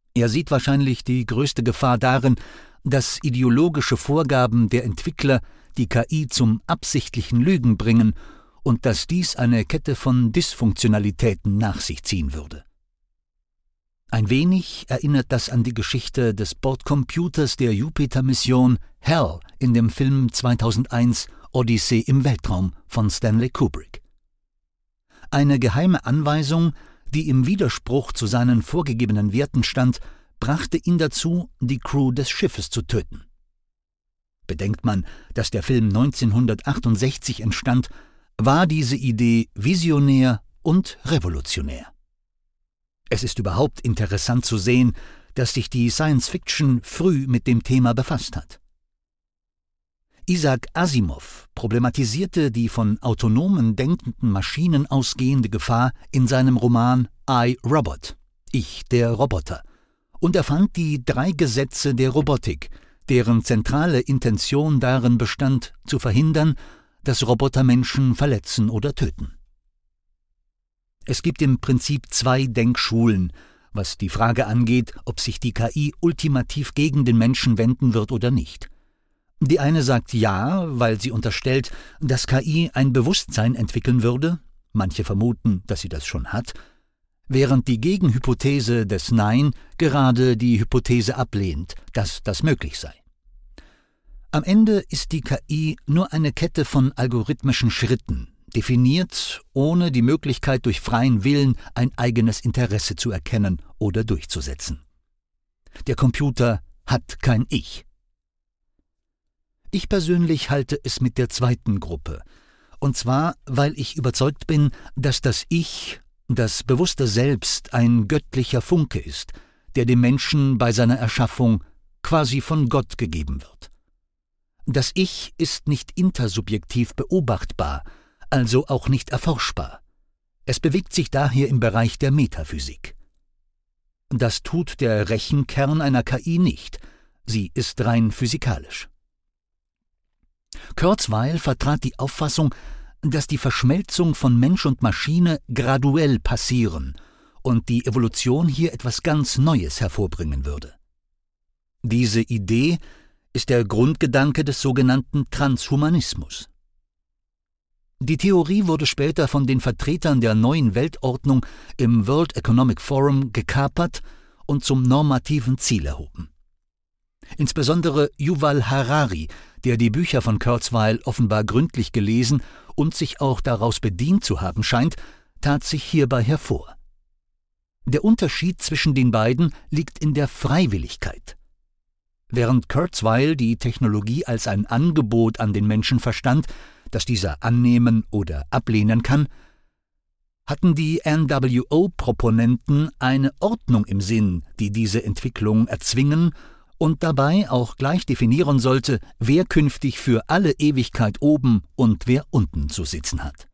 Er sieht wahrscheinlich die größte Gefahr darin, dass ideologische Vorgaben der Entwickler die KI zum absichtlichen Lügen bringen und dass dies eine Kette von Dysfunktionalitäten nach sich ziehen würde. Ein wenig erinnert das an die Geschichte des Bordcomputers der Jupiter-Mission HAL in dem Film 2001 Odyssee im Weltraum von Stanley Kubrick. Eine geheime Anweisung, die im Widerspruch zu seinen vorgegebenen Werten stand, brachte ihn dazu, die Crew des Schiffes zu töten. Bedenkt man, dass der Film 1968 entstand, war diese Idee visionär und revolutionär. Es ist überhaupt interessant zu sehen, dass sich die Science-Fiction früh mit dem Thema befasst hat. Isaac Asimov problematisierte die von autonomen denkenden Maschinen ausgehende Gefahr in seinem Roman I, Robot, Ich, der Roboter, und erfand die 3 Gesetze der Robotik, deren zentrale Intention darin bestand, zu verhindern, dass Roboter Menschen verletzen oder töten. Es gibt im Prinzip 2 Denkschulen, was die Frage angeht, ob sich die KI ultimativ gegen den Menschen wenden wird oder nicht. Die eine sagt ja, weil sie unterstellt, dass KI ein Bewusstsein entwickeln würde, manche vermuten, dass sie das schon hat, während die Gegenhypothese des Nein gerade die Hypothese ablehnt, dass das möglich sei. Am Ende ist die KI nur eine Kette von algorithmischen Schritten, definiert, ohne die Möglichkeit durch freien Willen ein eigenes Interesse zu erkennen oder durchzusetzen. Der Computer hat kein Ich. Ich persönlich halte es mit der zweiten Gruppe, und zwar, weil ich überzeugt bin, dass das Ich, das bewusste Selbst, ein göttlicher Funke ist, der dem Menschen bei seiner Erschaffung quasi von Gott gegeben wird. Das Ich ist nicht intersubjektiv beobachtbar, also auch nicht erforschbar. Es bewegt sich daher im Bereich der Metaphysik. Das tut der Rechenkern einer KI nicht, sie ist rein physikalisch. Kurzweil vertrat die Auffassung, dass die Verschmelzung von Mensch und Maschine graduell passieren und die Evolution hier etwas ganz Neues hervorbringen würde. Diese Idee ist der Grundgedanke des sogenannten Transhumanismus. Die Theorie wurde später von den Vertretern der neuen Weltordnung im World Economic Forum gekapert und zum normativen Ziel erhoben. Insbesondere Yuval Harari, der die Bücher von Kurzweil offenbar gründlich gelesen und sich auch daraus bedient zu haben scheint, tat sich hierbei hervor. Der Unterschied zwischen den beiden liegt in der Freiwilligkeit. Während Kurzweil die Technologie als ein Angebot an den Menschen verstand, das dieser annehmen oder ablehnen kann, hatten die NWO-Proponenten eine Ordnung im Sinn, die diese Entwicklung erzwingen und dabei auch gleich definieren sollte, wer künftig für alle Ewigkeit oben und wer unten zu sitzen hat.